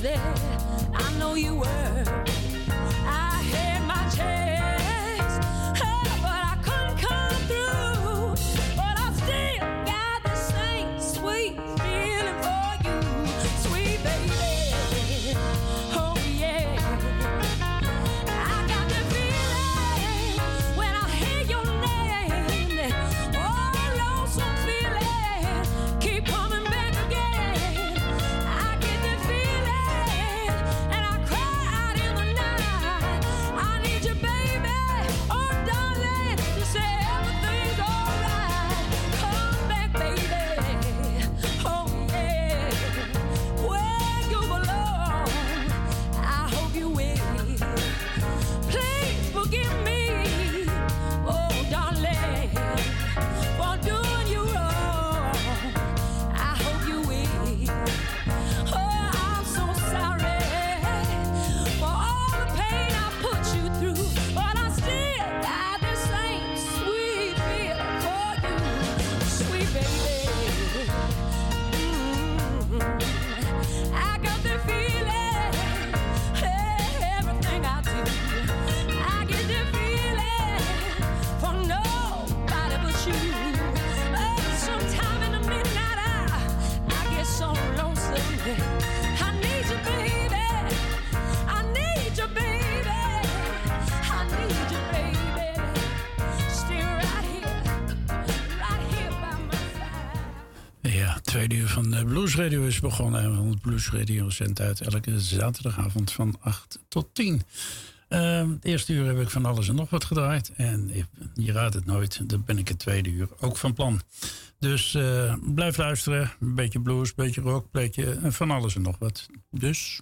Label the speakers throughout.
Speaker 1: there. I know you were. I had my chance, but I couldn't come through. But I still got the same sweet feeling for you, sweet baby. Oh yeah, I got the feeling when I hear your name. Oh, lonesome feeling, keep coming back again. I get the feeling, and I cry out in the night. I need you, baby. Oh, darling, to say everything's alright. Come back, baby. Oh, yeah. Where you belong, I hope you will. Please forgive me, oh, darling, for doing you wrong. I hope you will. Oh, I'm so sorry for all the pain I put you through, but I still got the same sweet feeling for you, sweet baby. I got the feeling, everything I do, I get the feeling for nobody but you. Oh, sometime in the midnight hour, I get so lonesome. I need you, baby. I need you, baby. I need you, baby. Stay right here by my side.
Speaker 2: Ja, tweede uur van de Blues Radio is begonnen. Want Blues Radio zendt uit elke zaterdagavond van 8 tot 10. Het eerste uur heb ik van alles en nog wat gedraaid. En je raadt het nooit, dan ben ik het tweede uur ook van plan. Dus blijf luisteren. Een beetje blues, een beetje rock, een beetje van alles en nog wat. Dus...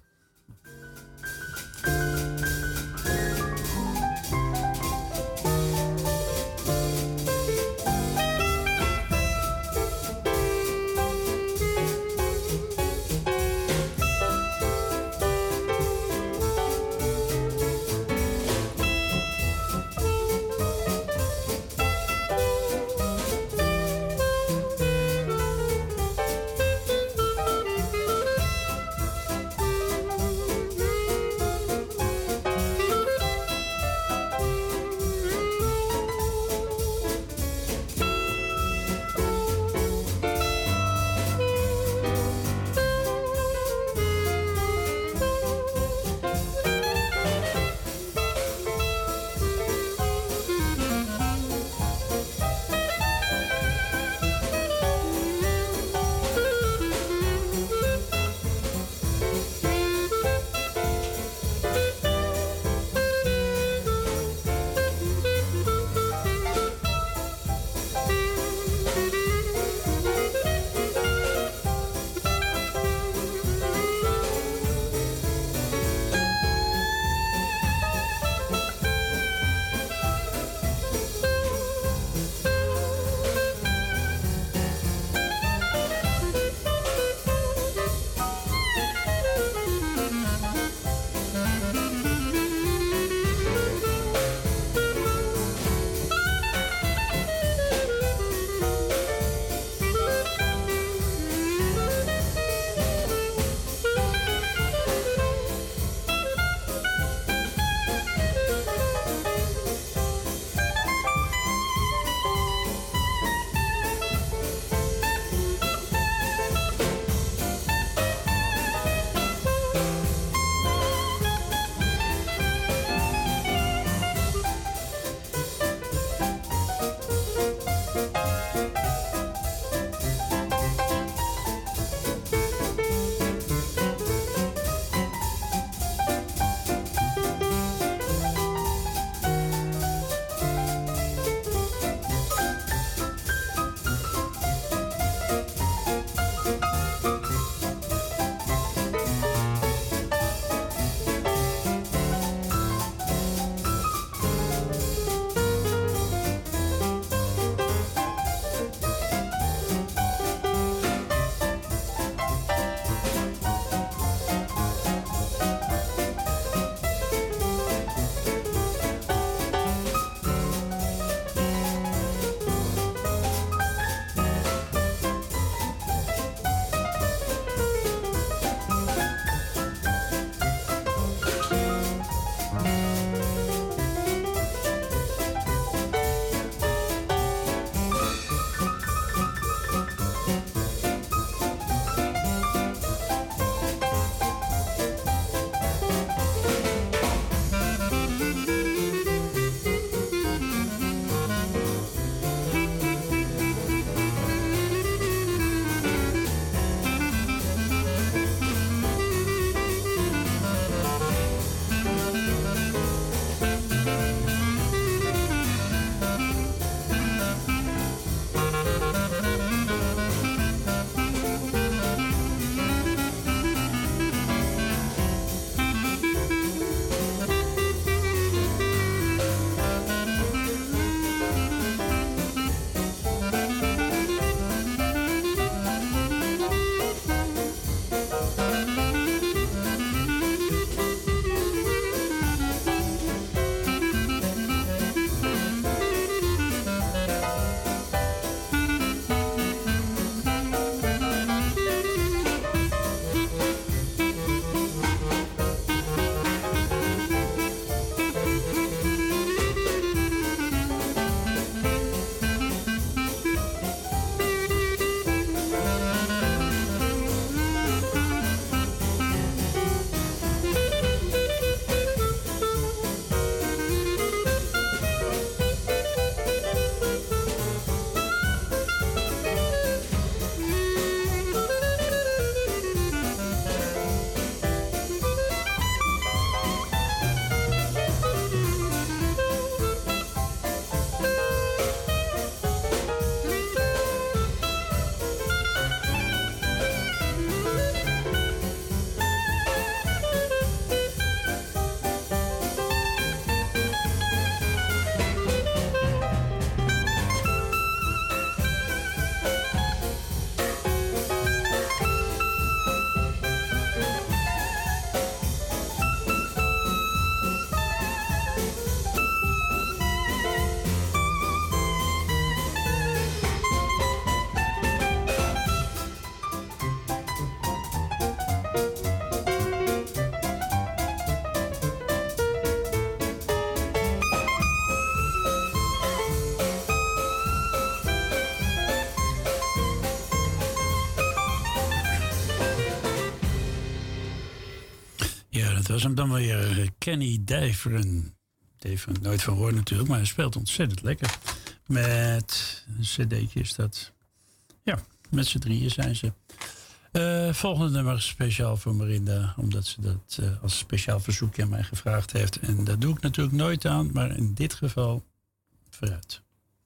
Speaker 2: dat was hem dan weer. Kenny Daveren. Daveren, nooit van gehoord natuurlijk, maar hij speelt ontzettend lekker. Met een cd'tje is dat. Ja, met z'n drieën zijn ze. Volgende nummer speciaal voor Marinda, omdat ze dat als speciaal verzoekje aan mij gevraagd heeft. En dat doe ik natuurlijk nooit aan, maar in dit geval vooruit.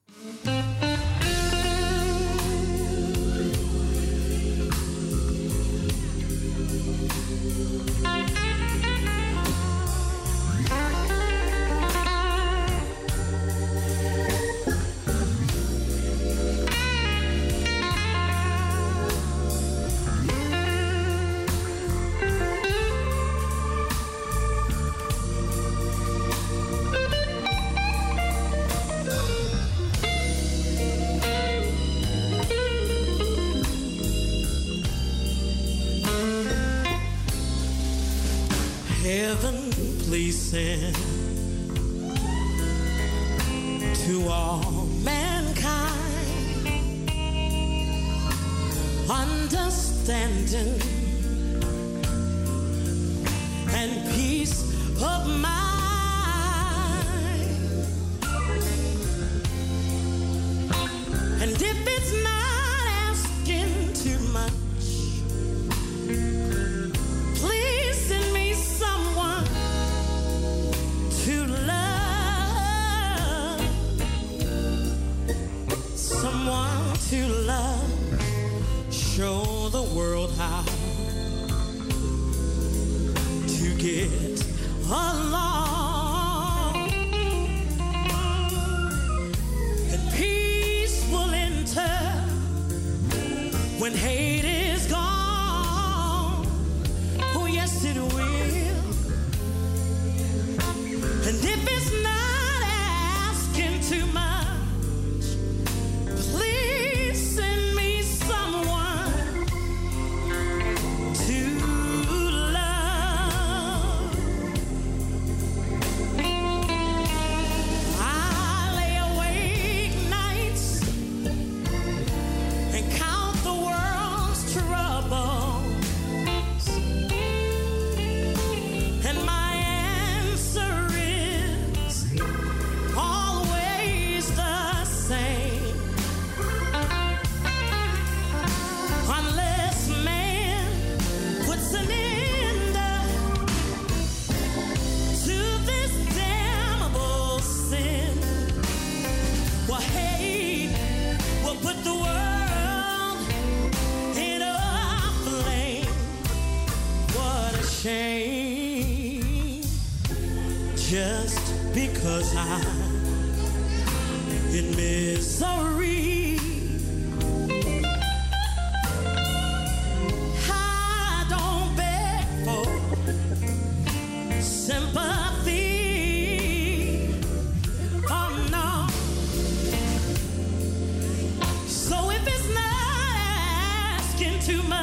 Speaker 3: Heaven, please send to all mankind understanding and peace of mind. And if it's not asking too much, to love, someone to love, show the world how to get along, and peace will enter when hate is gone. Oh yes, it will. And if it's not asking too much, please send me someone to love. I lay awake nights and count the world's troubles, and my shame, just because I'm in misery. I don't beg for sympathy. Oh no. So if it's not asking too much,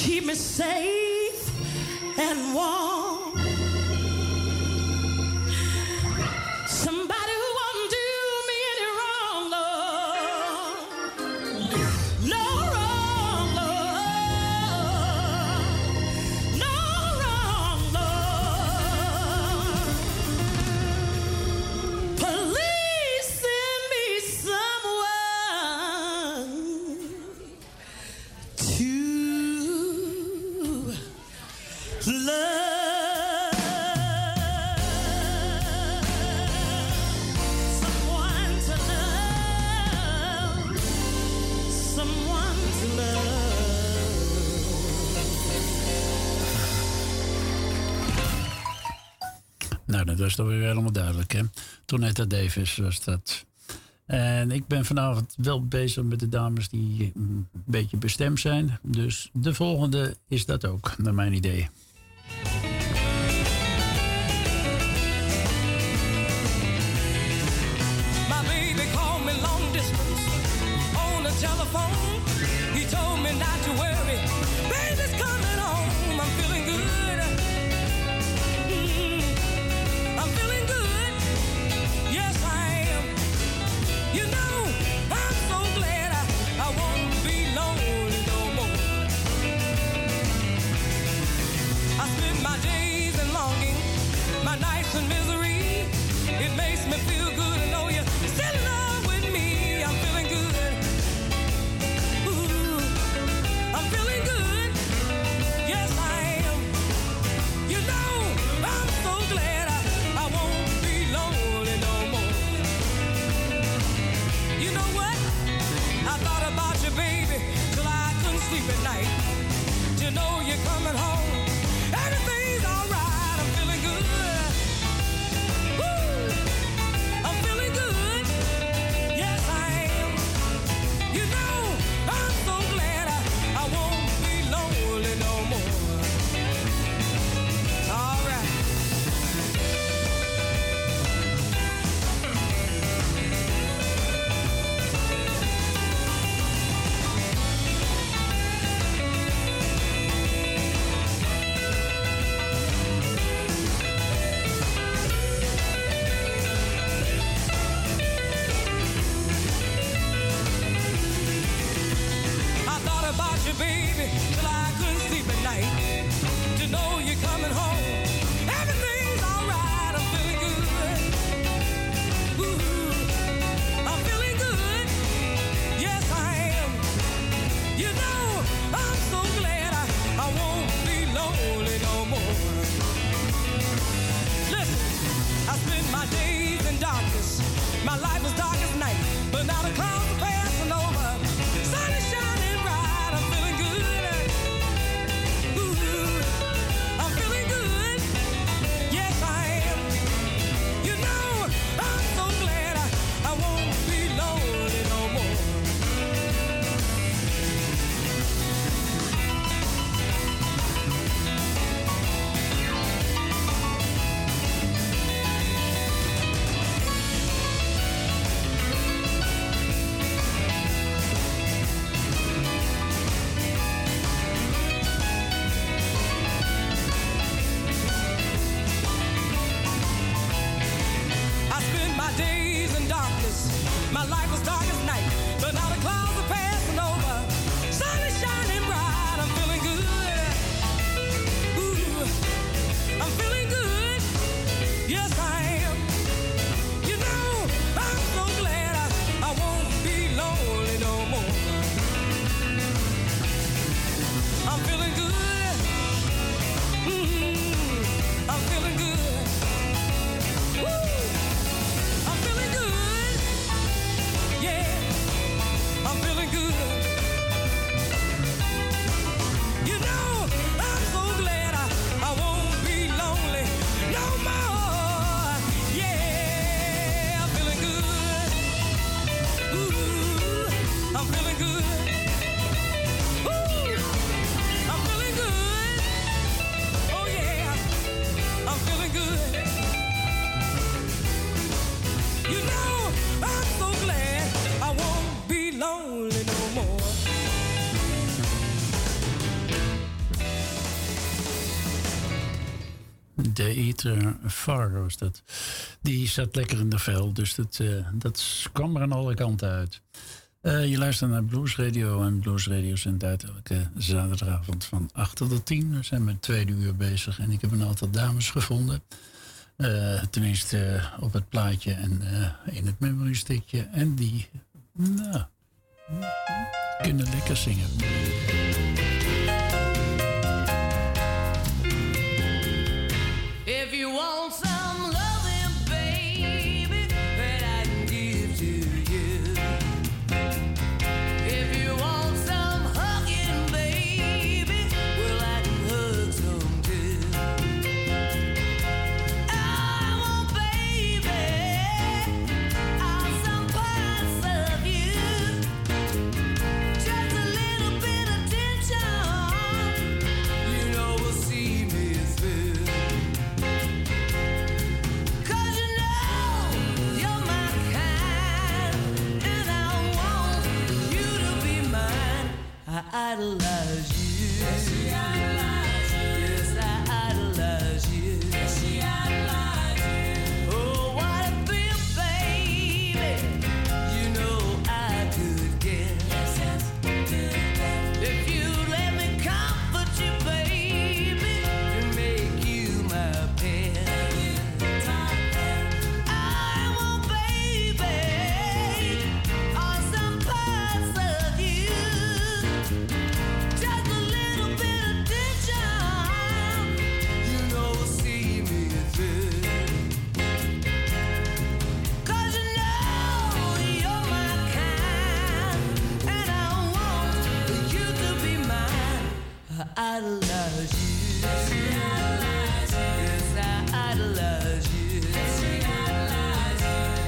Speaker 3: keep me safe and warm. Somebody who won't do me any wrong, Lord. No wrong, Lord. No wrong, Lord. Please send me someone to love. Someone to love. Someone to love.
Speaker 2: Nou, dat was toch weer helemaal duidelijk, hè? Tonetta Davis was dat. En ik ben vanavond wel bezig met de dames die een beetje bestemd zijn. Dus de volgende is dat ook, naar mijn idee.
Speaker 1: My baby called me long distance on the telephone. He told me not to worry, baby's coming home. I'm feeling good. I'm feeling good. Yes, I am. You know, I'm so glad I won't be lonely no more. I spend my days in longing, my nights in misery. It makes me feel good to know you're still in love with me. I'm feeling good. Ooh, I'm feeling good. Yes, I am. You know, I'm so glad I won't be lonely no more. You know what? I thought about you, baby, till I couldn't sleep at night. You know you're coming home. Everything's alright. I'm feeling good. Woo! I'm feeling good. Yes, I am. You know, I'm so glad I won't be lonely no more. All right. I thought about you, baby, till I couldn't sleep at night. To know you're coming home, everything's alright. I'm feeling good. Ooh, I'm feeling good. Yes, I am. You know, I'm so glad I won't be lonely no more. Listen, I spent my days in darkness. My life was dark as night, but now the clouds are passing over. Sun is shining bright. I'm feeling good. Ooh, I'm feeling good. Yes, I am. You know, I'm so glad I won't be lonely no more. I spent my days in darkness. My life was dark as night, but now the clouds are passing over. Sun is shining bright. I'm feeling good. Ooh, I'm feeling good. Yes, I am. You know, I'm so glad I won't be lonely no more. I'm feeling good. I'm feeling good. Woo! I'm feeling good. Yeah.
Speaker 2: The Eater Far was dat. Die zat lekker in de vel, dus dat kwam er aan alle kanten uit. Je luistert naar Blues Radio en Blues Radio zendt uit elke zaterdagavond van 8 tot 10. We zijn met het tweede uur bezig en ik heb een aantal dames gevonden. Tenminste op het plaatje en in het memory stickje. En die kunnen lekker zingen.
Speaker 1: If you want some loving, baby, that I can give to you. If you want some hugging, baby, well, I can hug some too. I want, baby, some parts of you. Just a little bit of attention, you know, will see me through. I idolize you. Yes, she idolize you. Yes, I idolize you. Yes, she idolize you. Oh, what a feel, baby. You know I could get. Yes, yes, good. If you let me comfort you, baby, and make you my pet. I want, baby, on some parts of you. Just a little bit of attention, you know, will see me through. 'Cause you know you're my kind, and I want you to be mine. I idolize you. Yes, I idolize you. Yes, I idolize you. Yes, I idolize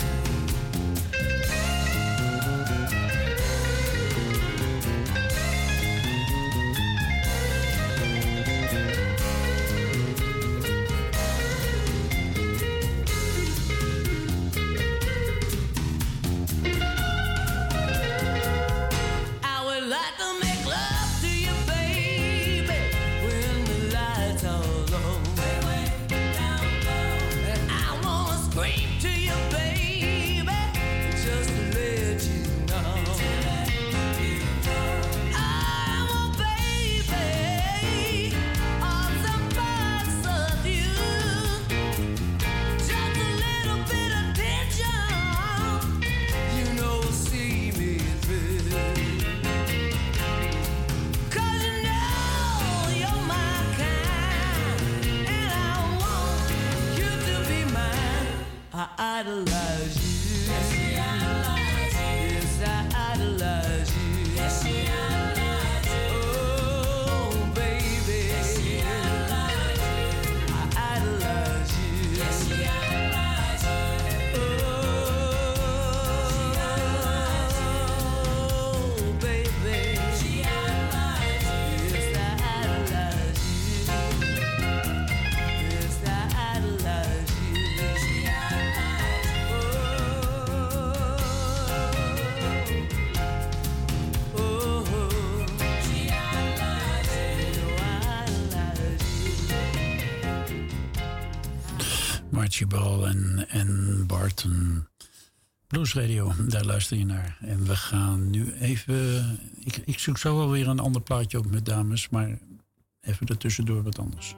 Speaker 1: I would like to make love to you, baby, when the lights are low. Down low. And I wanna scream to you, baby, just to let you know. I want, baby, on some parts of you. Just a little bit of attention, you know, will see me through. 'Cause you know you're my kind, and I want you to be mine. I idolize you. Yes, she idolize you. Yes, I idolize you. Yes, she idolize you. Oh, baby. Yes, she idolize you. I idolize you. Yes, she idolize you. Oh, baby. She idolize you. Yes, I idolize you. Yes, I idolize you. She idolize you. Oh, she idolize you. I idolize you.
Speaker 2: Marchie Ball en Barton. Blues Radio, daar luister je naar. En we gaan nu even... Ik zoek zo wel weer een ander plaatje op met dames, maar even ertussendoor wat anders.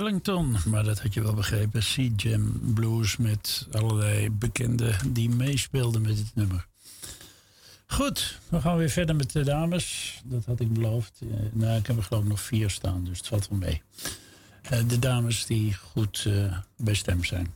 Speaker 2: Ellington, maar dat had je wel begrepen. Sea Jam Blues met allerlei bekenden die meespeelden met het nummer. Goed, we gaan weer verder met de dames. Dat had ik beloofd. Nou, ik heb er geloof ik nog 4 staan, dus het valt wel mee. De dames die goed bij stem zijn.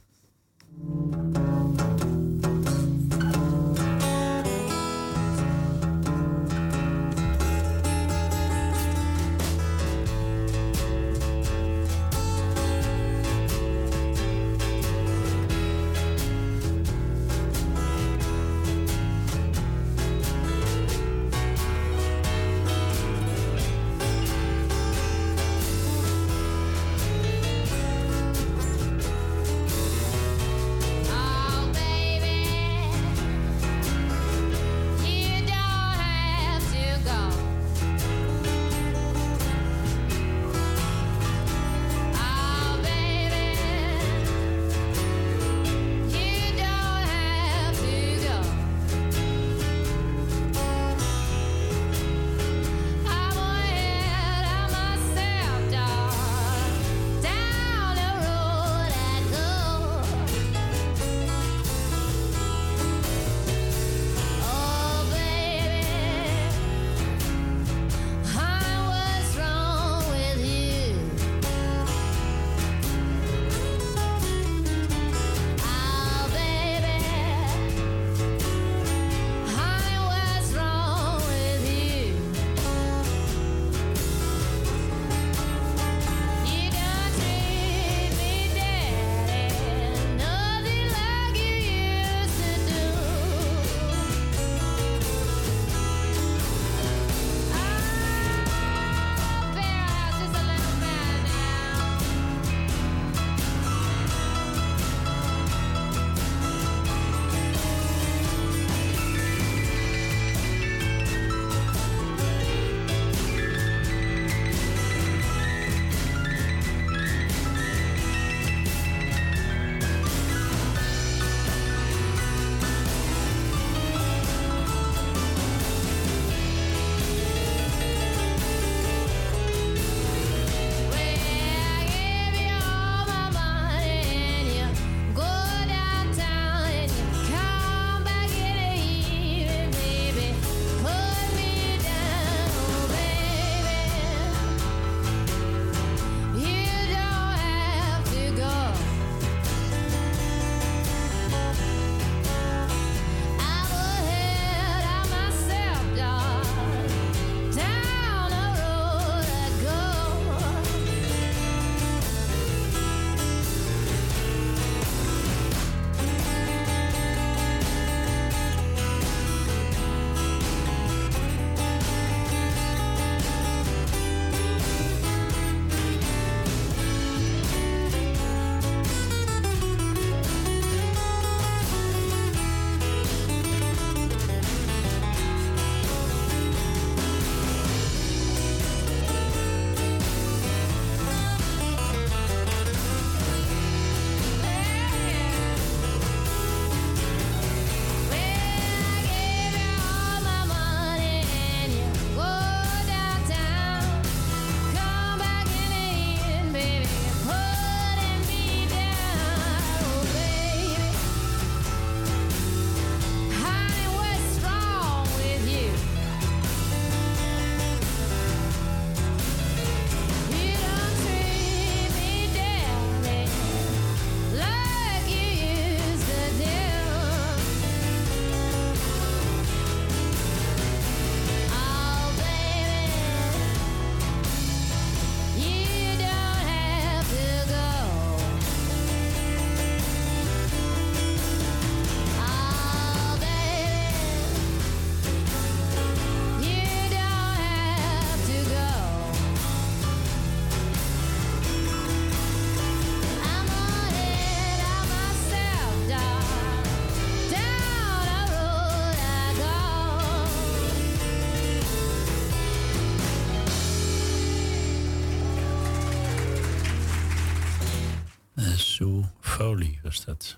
Speaker 2: Sue Foley was dat.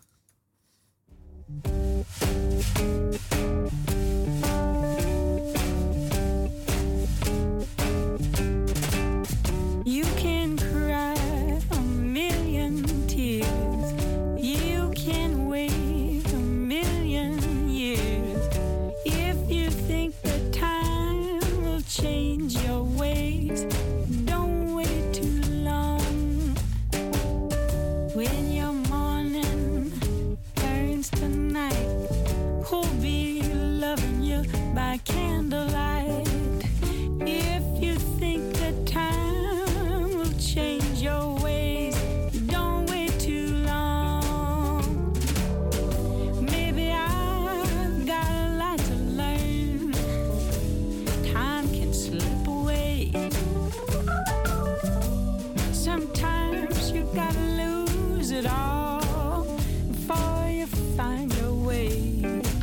Speaker 4: You can cry on
Speaker 1: by candlelight. If you think that time will change your ways, don't wait too long. Maybe I've got a lot to learn. Time can slip away. Sometimes you gotta lose it all before you find your way.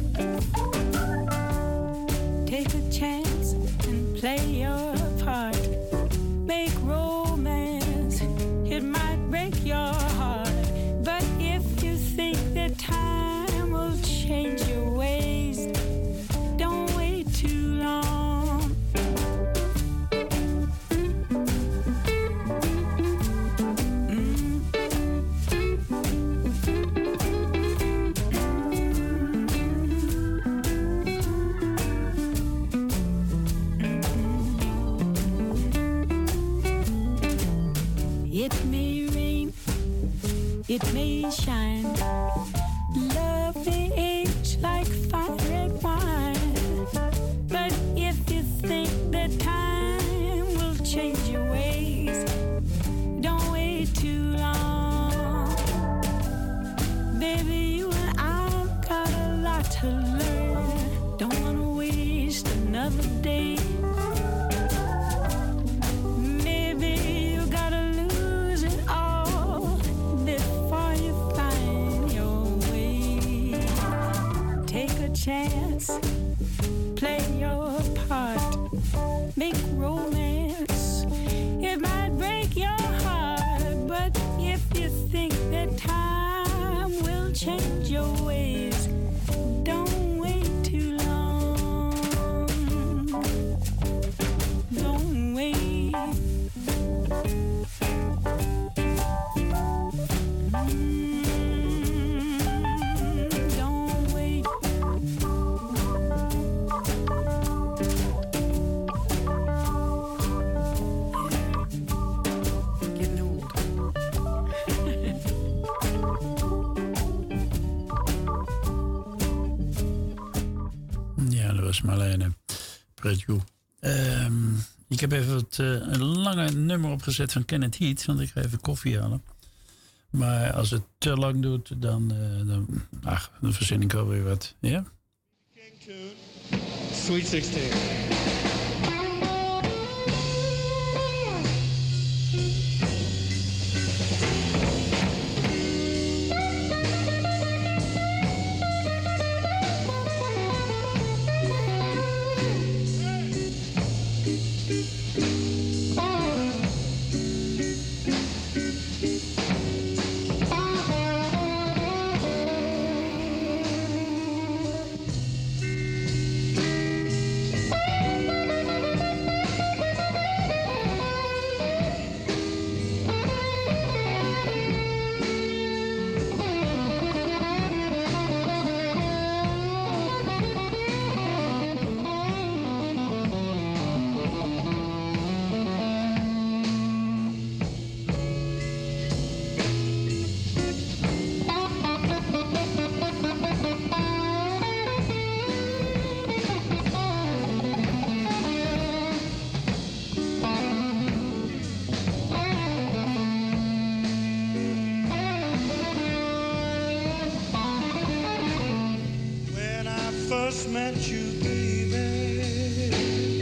Speaker 1: Take a chance and play your part. Make romance, it might break your heart. But if you think that time will change your ways, don't wait too long. It may rain, it may shine. Love may age like fine red wine. But if you think that time will change your ways, don't wait too long. Baby, you and I've got a lot to learn. Don't wanna waste another day. Maybe you gotta lose it all before you find your way. Take a chance, play your part, make romance. It might break your heart, but if you think that time will change your ways, don't wait too long. Don't wait. Don't wait. Getting old.
Speaker 2: Ja, dat was Marlene Preju. Ik heb even een lange nummer opgezet van Kenneth Heat, want ik ga even koffie halen. Maar als het te lang doet, dan verzin ik alweer wat. Ja?
Speaker 4: King tune, Sweet 16. First met you, baby.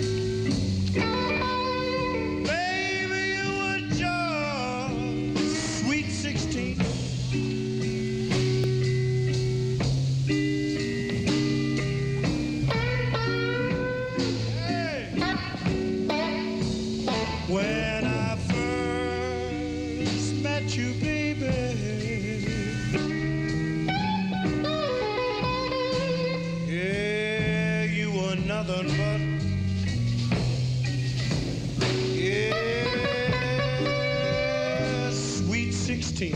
Speaker 4: Baby, you were just sweet 16. Hey. When I first met you, baby. Nothing but sweet 16.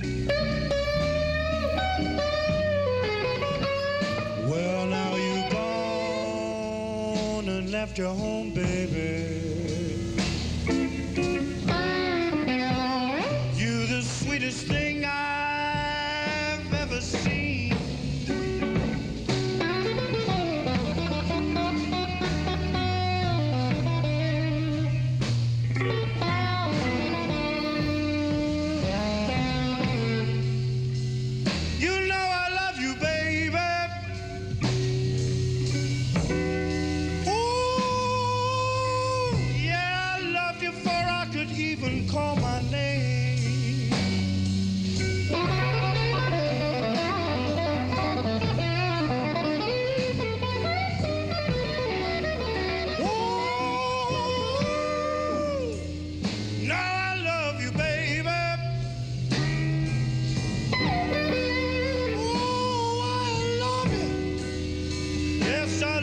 Speaker 4: Well, now you're gone and left your home, baby. You're the sweetest thing I've ever seen.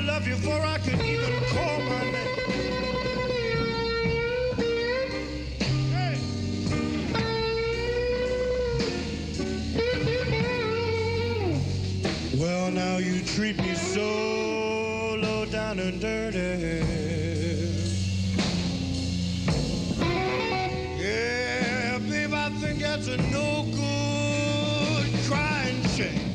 Speaker 4: love you before I could even call my name. Hey. Well, now you treat me so low down and dirty. Yeah, babe, I think that's a no good crying shame.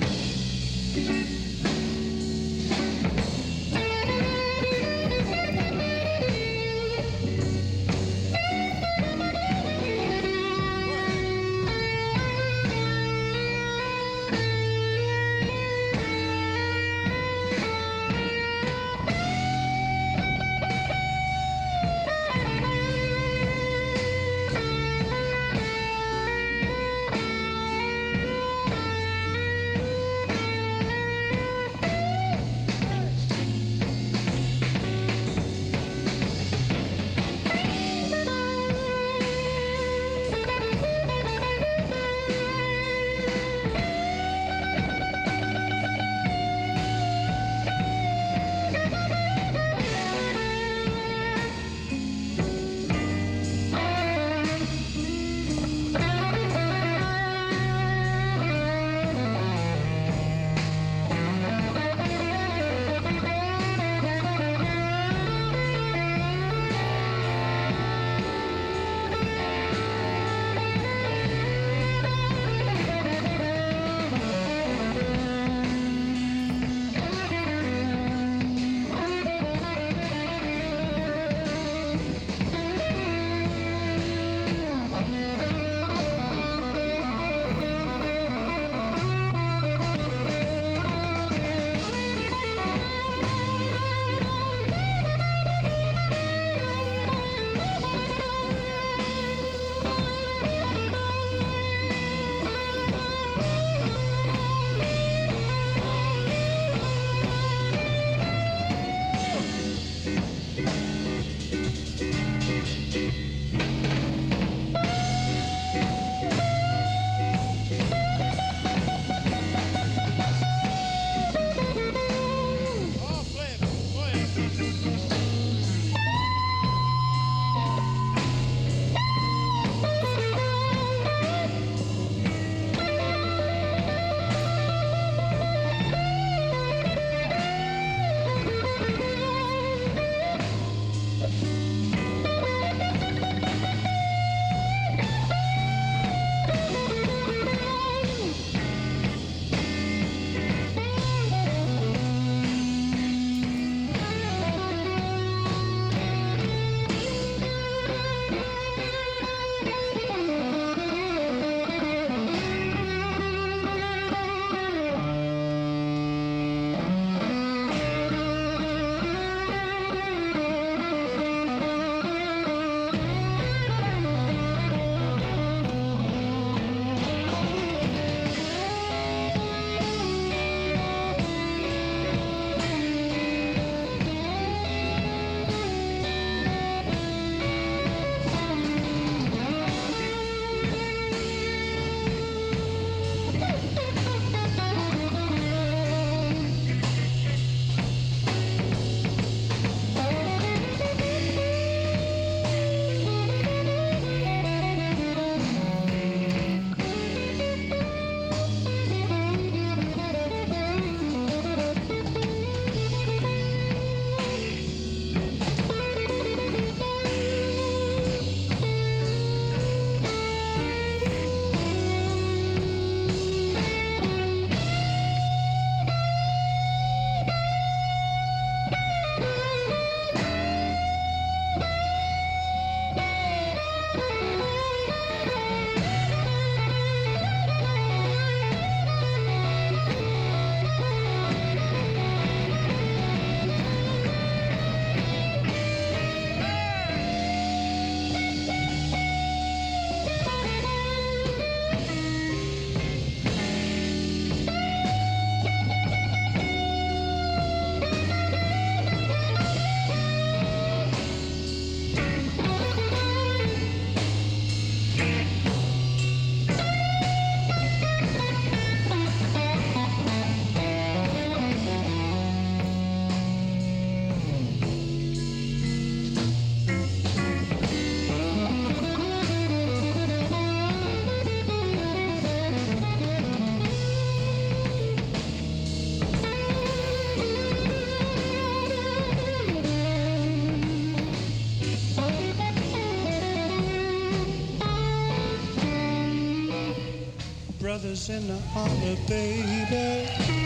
Speaker 4: brothers in the army, baby.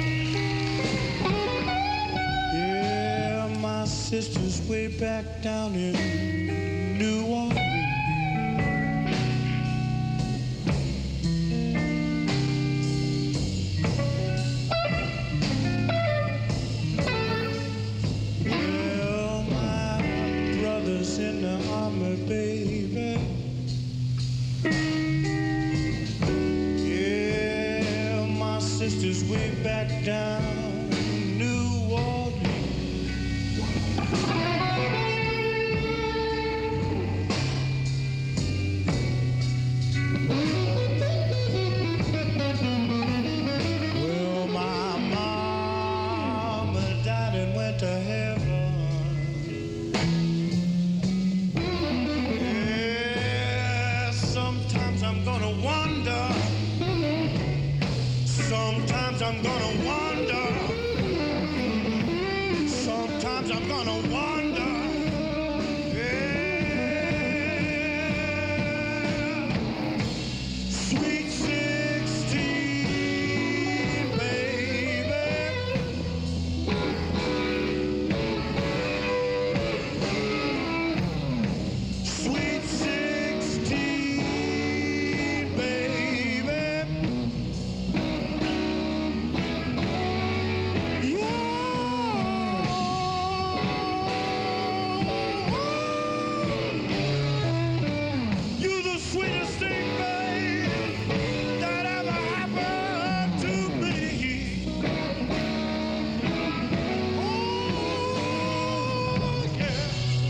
Speaker 4: Yeah, my sister's way back down in New Orleans. Well, my brothers in the army, baby. Yeah, my sister's way back down New Orleans. Well, my mama died and went to heaven. Yeah, sometimes I'm gonna wonder. Sometimes I'm gonna wonder. Sometimes I'm gonna wonder. Yeah. Sweet 16, baby. Sweet 16, baby. You're the sweetest thing, babe, that ever happened to me. Oh, yeah.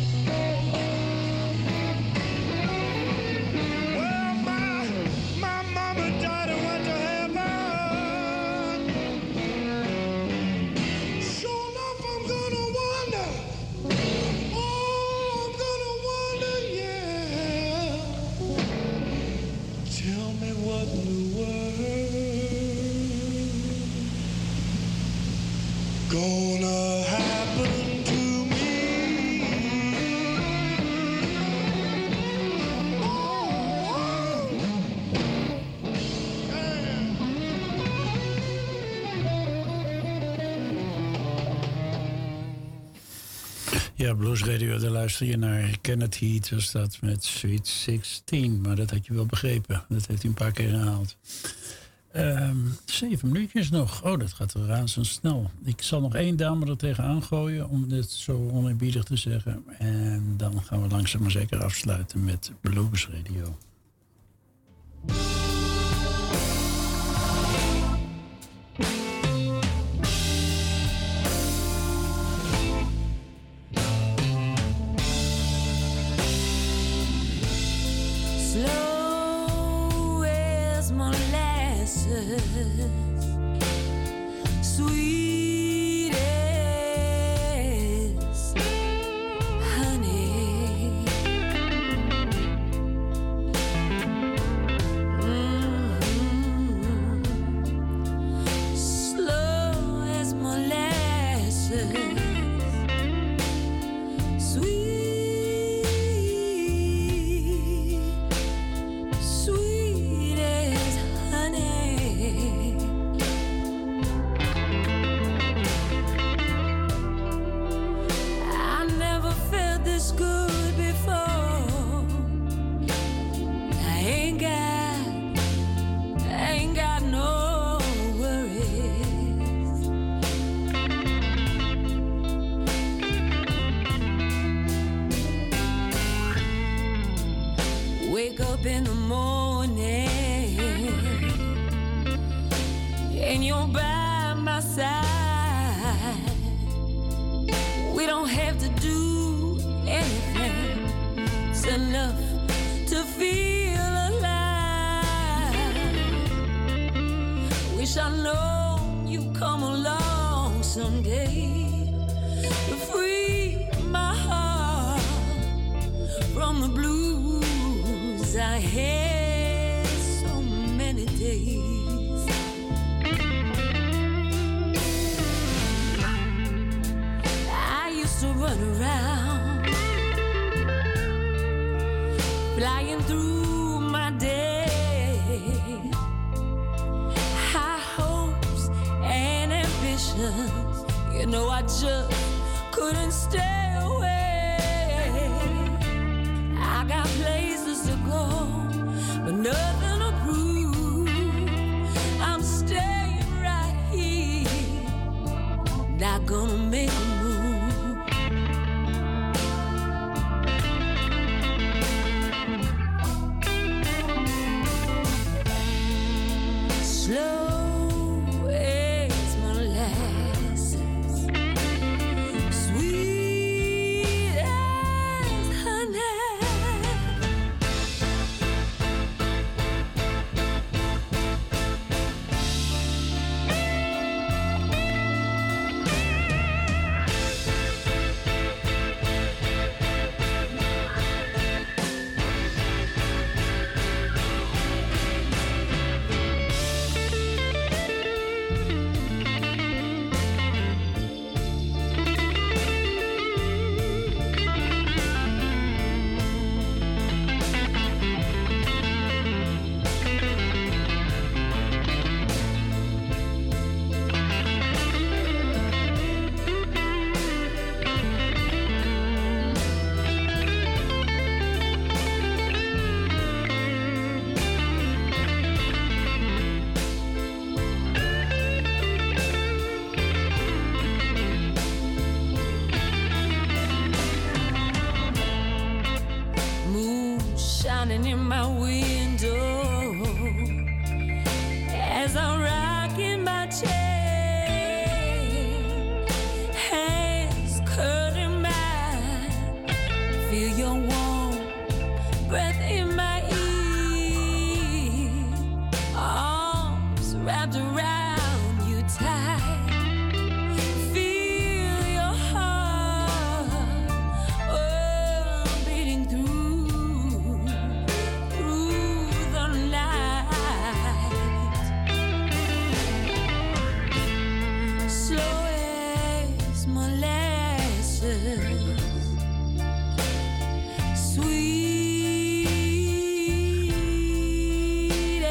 Speaker 4: Well, my mama died and went to heaven. Sure enough, I'm gonna wonder. Oh, I'm gonna wonder, yeah. Tell me what in the world gonna happen to me. Oh,
Speaker 2: Ja, Blues Radio, daar luister je naar. Kenneth Heat was dat met Sweet 16. Maar dat had je wel begrepen. Dat heeft hij een paar keer herhaald. 7 minuutjes nog. Oh, dat gaat razendsnel. Ik zal nog 1 dame er tegenaan gooien, om dit zo oneerbiedig te zeggen. En dan gaan we langzaam maar zeker afsluiten met Blues Radio.
Speaker 1: Slow as molasses, sweet as honey. Slow as molasses, sweet as honey. I never felt this good before. I ain't got no worries. Wake up in the morning and you're by my side. We don't have to do anything. It's enough to feel alive. Wish I know you come along someday to free my heart from the blues I had so many days. I used to run around, flying through my day, questions. You know I just couldn't stay away. I got places to go, but nothing to prove. I'm staying right here, not gonna make a move. Slow as molasses, sweet as honey. Shining in my window as I rock in my chair, hands curling mine, feel your warm breath in my ear, arms wrapped around you tight, feel your heart beating through the night. Slow as molasses, sweet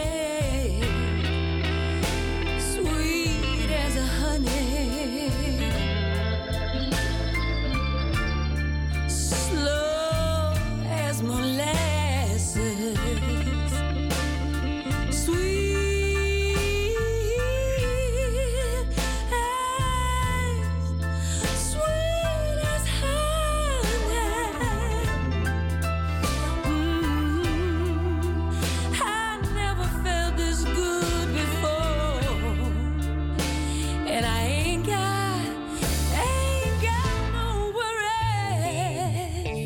Speaker 1: as a honey. Slow as molasses, sweet as honey. I never felt this good before, and I ain't got no worries.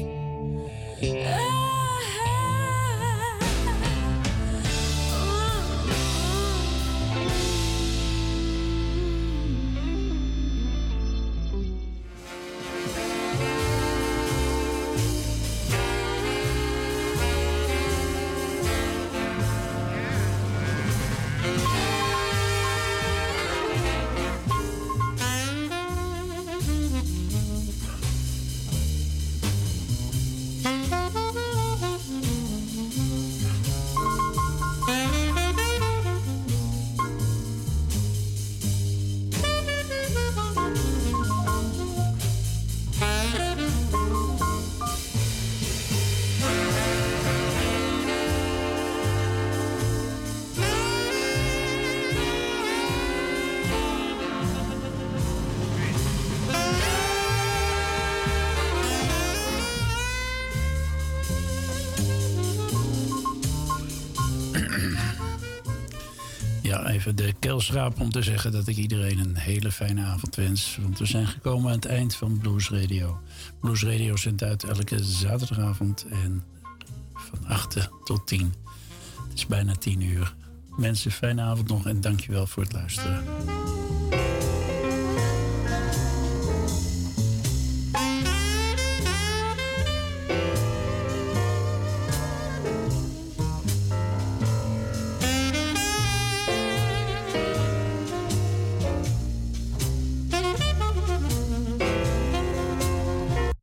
Speaker 2: Ja, even de keelschraap om te zeggen dat ik iedereen een hele fijne avond wens. Want we zijn gekomen aan het eind van Blues Radio. Blues Radio zendt uit elke zaterdagavond en van 8 tot 10. Het is bijna 10 uur. Mensen, fijne avond nog en dankjewel voor het luisteren.